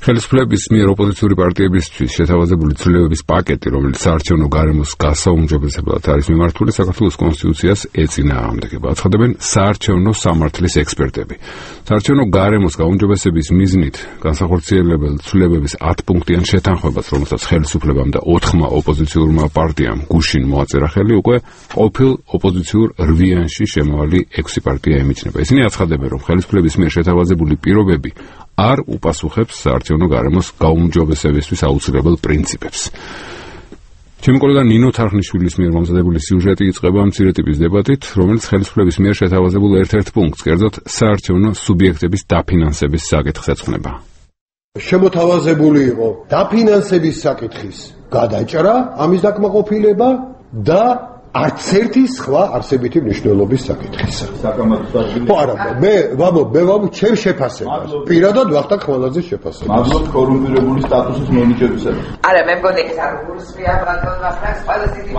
ხელისუფლების მიერ ოპოზიციური პარტიებისთვის შეთავაზებული ცვლილებების პაკეტი, რომელიც საარჩევნო გარემოს გასაუმჯობესებლად არის მიმართული, საქართველოს კონსტიტუციას ეწინააღმდეგება. აცხადებენ საარჩევნო სამართლის ექსპერტები. საარჩევნო გარემოს გაუმჯობესების მიზნით განსახორციელებელ ცვლილებების 10 პუნქტიან შეთანხმებას, რომელსაც ხელისუფლებამ და 4 ოპოზიციურმა პარტიამ გუშინ მოაწერა ხელი, უკვე ყოფილ ოპოზიციურ რვიანში შემავალი 6 პარტია ემიჯნება. ისინი აცხადებენ, რომ ხელისუფლების მიერ შეთავაზებული პირობები არ უპასუხებს საარჩევნო გარემოს გაუმჯობესებისთვის აუცილებელ პრინციპებს. ჩემი კოლეგა ნინო თარხნიშვილის მიერ მომზადებული სიუჟეტი იწყება მცირე ტიპის დებატით, რომელიც ხელისუფლების მიერ შეთავაზებულ ერთ-ერთ პუნქტს, კერძოდ საარჩევნო სუბიექტების დაფინანსების საკითხს ეძღვნება. შემოთავაზებული იყო დაფინანსების საკითხის გადაჭრა, ამის დაკმაყოფილება და არც ერთი სხვა არსებითი მნიშვნელობის საკითხისა. ხო არა, მე ვამბობ ჩემ შეფასებას. პირადად ვახტანგ ხმალაძის შეფასებას. მადლობთ კორუმპირებული სტატუსის მონიტორისას. არა, მე მგონი ეს არ გულსვია ბატონ ვახტანგს ყველაზე დიდი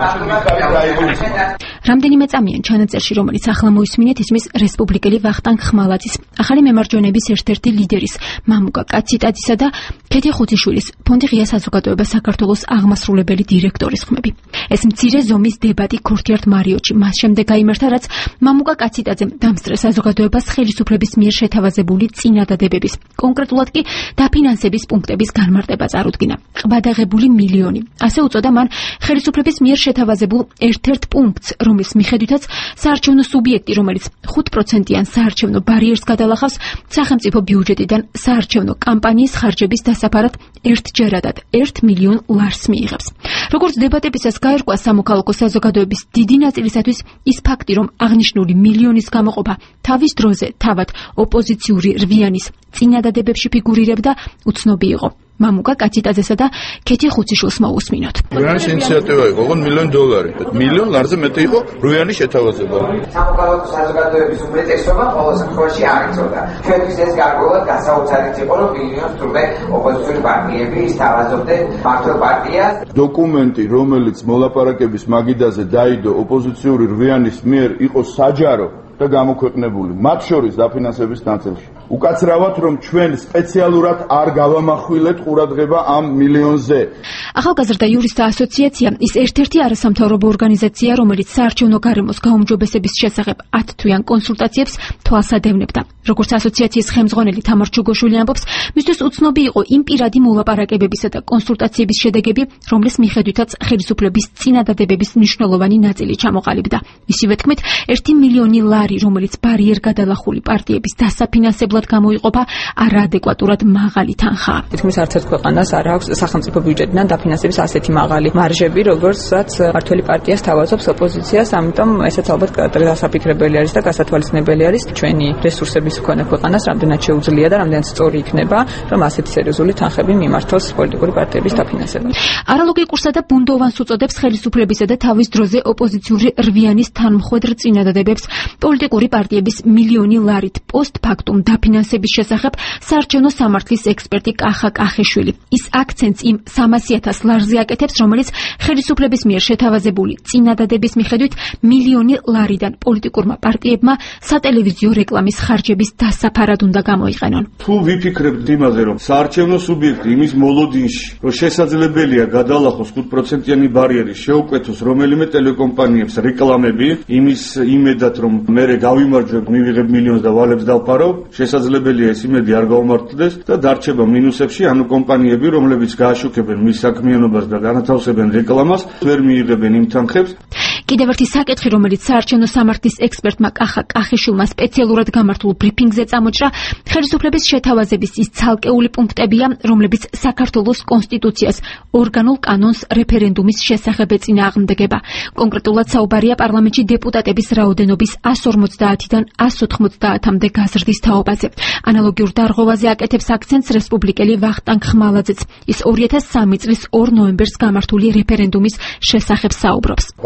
მადლობა. რამდენიმე წამიან ჩანაწერში, რომელიც ახლა მოისმინეთ, ისმის რესპუბლიკელი ვახტანგ ხმალაძის, ახალი მემარჯვენების ერთ-ერთი ლიდერის მამუკა კაციტაძისა და ქეთი ხუციშვილის ფონდი ღია საზოგადოება საქართველოს აღმასრულებელი დირექტორის ხმები. ეს მცირე ზომის დებატი ქურთიართ მარიოტში მას შემდეგ გაიმართა, რაც მამუკა კაციტაძემ დამსწრე საზოგადოებას ხელისუფლების მიერ შეთავაზებული წინადადებების, კონკრეტულად კი დაფინანსების პუნქტების განმარტება წარუდგინა. ყბადაღებული მილიონი. ასე უწოდა მან ხელისუფლების მიერ შეთავაზებულ ერთ-ერთ პუნქტს, რომლის მიხედვითაც საარჩევნო სუბიექტი, რომელიც 5%-იან საარჩევნო ბარიერს გადალახავს, სახელმწიფო ბიუჯეტიდან საარჩევნო კამპანიის ხარჯების დასაფარად ერთჯერადად 1 მილიონ ლარს მიიღებს. როგორც დებატებისას გაირკვა სამოქალაქო საზოგადოების დიდი ნაწილისათვის ის ფაქტი, რომ აღნიშნული მილიონის გამოყოფა თავის დროზე თავად ოპოზიციური რვიანის წინადადებებში ფიგურირებდა, უცნობი იყო. მამუკა კაციტაძესა და ქეთი ხუციშვილს მოусმინოთ. რვიანის ინიციატივა იყო, $1 მილიონ. მილიონ ლარზე მეტი იყო რვიანის შეთავაზება. სამოქალაქო საზოგადოების უმეტესობა ყოველ შემთხვევაში არ იცოდა. ჩვენთვის ეს გარკვეულად გასაოცარიც იყო, რომ მილიონს თურმე ოპოზიციური პარტიები ისთავაზობდნენ მართლ პარტიას. დოკუმენტი, რომელიც მოლაპარაკების მაგიდაზე დაიდო ოპოზიციური რვიანის მიერ, იყო საჯარო და გამოქვეყნებული, მათ შორის დაფინანსების ნაწილში. უკაცრავად, რომ ჩვენ სპეციალურად არ გავამახვილეთ ყურადღება ამ მილიონზე. ახალგაზრდა იურისტთა ასოციაცია ის ერთ-ერთი არასამთავრობო ორგანიზაცია, რომელიც საარჩევნო გარემოს გაუმჯობესების შესახებ 10 თვიან კონსულტაციებს თვალს ადევნებდა. როგორც ასოციაციის ხელმძღვანელი თამარ ჩუგოშვილი ამბობს, მისთვის უცნობი იყო იმ პირადი მოლაპარაკებებისა და კონსულტაციების შედეგები, რომლის მიხედვითაც ხელისუფლების წინადადებების მნიშვნელოვანი ნაწილი ჩამოყალიბდა. მისივე თქმით, 1 მილიონი ლარი, რომელიც ბარიერ გადალახული პარტიების დასაფინანსებლად გამოიყოფა, არაადეკვატურად მაღალი თანხაა. თითქმის არც ერთ ქვეყანას არ აქვს სახელმწიფო ბიუჯეტიდან დაფინანსების ასეთი მაღალი მარჟები, როგორცაც მართველი პარტია სთავაზობს ოპოზიციას, ამიტომ ესაც ალბათ დასაფიქრებელი არის და გასათვალისწინებელი არის ჩვენი რესურსების მქონე ქვეყანას, რამდენად შეუძლია და რამდენად სწორი იქნება, რომ ასეთი სერიოზული თანხები მიმართოს პოლიტიკური პარტიების დაფინანსებას. არალოგიკურსა და ბუნდოვანს უწოდებს ხელისუფლებისა და თავის დროზე ოპოზიციური რვიანის თანმხვედრ წინადადებებს პოლიტიკური პარტიების მილიონი ლარით პოსტფაქტუმ დაფინანსების შესახებ საარჩევნო სამართლის ექსპერტი კახა კახიშვილი. ის აქცენტს იმ 300,000 ლარზე აკეთებს, რომელიც ხელისუფლების მიერ შეთავაზებული წინადადების მიხედვით მილიონი ლარიდან პოლიტიკურმა პარტიებმა სატელევიზიო რეკლამის ხარჯების დასაფარად უნდა გამოიყენონ. თუ ვიფიქრებთ იმაზე, რომ საარჩევნო სუბიექტი იმის მოლოდინში, რომ შესაძლებელია გადალახოს 5%-იანი ბარიერი, შეუკვეთოს რომელიმე ტელეკომპანიებს რეკლამები, იმის იმედად, რომ მე გავიმარჯვებ, მივიღებ მილიონს და ვალებს დავფარავ, შესაძლებელია ეს იმედი არ გაუმართლდეს და დარჩება მინუსებში, ანუ კომპანიები, რომლებიც გააშუქებენ მის საქმიანობას და განათავსებენ რეკლამას, ვერ მიიღებენ იმ თანხებს. კიდევ ერთი საკითხი, რომელიც საარჩევნო სამართლის ექსპერტმა კახა კახიშვილმა სპეციალურად გამართულ ბრიფინგზე წამოჭრა, ხელისუფლების შეთავაზების ის ცალკეული პუნქტებია, რომლებიც საქართველოს კონსტიტუციას, ორგანულ კანონს რეფერენდუმის შესახებ ეწინააღმდეგება. კონკრეტულად საუბარია პარლამენტში დეპუტატების რაოდენობის 150-დან 190-მდე გაზრდის თაობაზე. ანალოგიურ დარღვევაზე აკეთებს აქცენტს რესპუბლიკელი ვახტანგ ხმალაძეც. ის 2003 წლის 2 ნოემბერს გამართული რეფერენდუმის შესახებ საუბრობს. პარლამენტის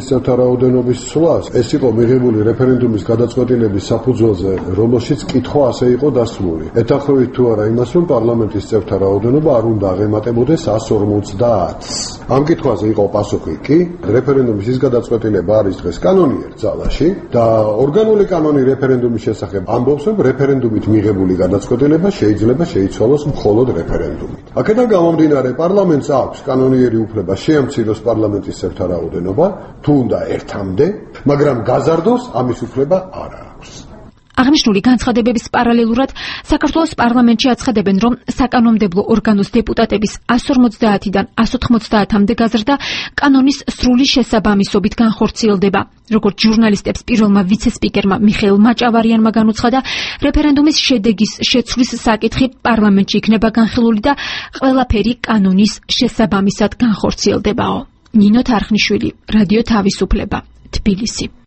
პარლამენტის წევრთა რაოდენობის ცვლას, ეს იყო მიღებული რეფერენდუმის გადაწყვეტილების საფუძველზე, რომელშიც კითხვა ასე იყო დასმული. ეთანხმებით თუ არა იმას, რომ პარლამენტის წევრთა რაოდენობა არ უნდა აღემატებოდეს 150-ს. ამ კითხვაზე იყო პასუხი კი, რეფერენდუმის ის გადაწყვეტილება არის დღეს კანონიერ ძალაში და ორგანული კანონი რეფერენდუმის შესახებ ამბობს, რომ რეფერენდუმით მიღებული გადაწყვეტილება შეიძლება შეიცვალოს მხოლოდ რეფერენდუმით. აქედან გამომდინარე, პარლამენტს აქვს კანონიერი უფლება შეამციროს პარლამენტის წევრთა რაოდენობა, თუ უნდა ერთამდე, მაგრამ გაზარდოს ამის უფლება არ აქვს. აღნიშნული განცხადებების პარალელურად საქართველოს პარლამენტში აცხადებენ, რომ საკანონმდებლო ორგანოს დეპუტატების 150-დან 190-მდე გაზრდა კანონის სრული შესაბამისობით განხორციელდება. როგორც ჟურნალისტებს პირველმა ვიცე-სპიკერმა მიხეილ მაჭავარიანმა განუცხადა, რეფერენდუმის შედეგის შეცვლის საკითხი პარლამენტში იქნება განხილული და ყველაფერი კანონის შესაბამისად განხორციელდებაო. ნინო თარხნიშვილი, რადიო თავისუფლება, თბილისი.